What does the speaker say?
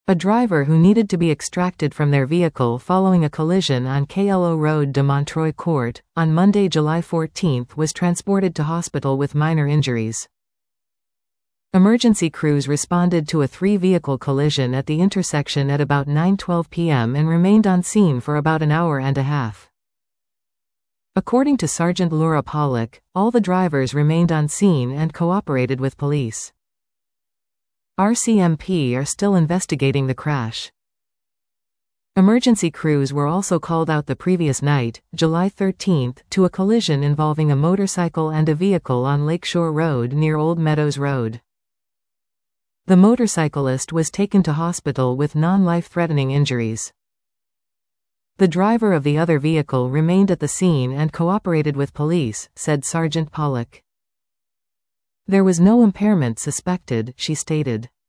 A driver who needed to be extracted from their vehicle following a collision on KLO Road de Montreuil Court, on Monday, July 14, was transported to hospital with minor injuries. Emergency crews responded to a three-vehicle collision at the intersection at about 9:12 p.m. and remained on scene for about an hour and a half. According to Sergeant Laura Pollock, all the drivers remained on scene and cooperated with police. RCMP are still investigating the crash. Emergency crews were also called out the previous night, July 13, to a collision involving a motorcycle and a vehicle on Lakeshore Road near Old Meadows Road. The motorcyclist was taken to hospital with non-life-threatening injuries. The driver of the other vehicle remained at the scene and cooperated with police, said Sergeant Pollock. There was no impairment suspected, she stated.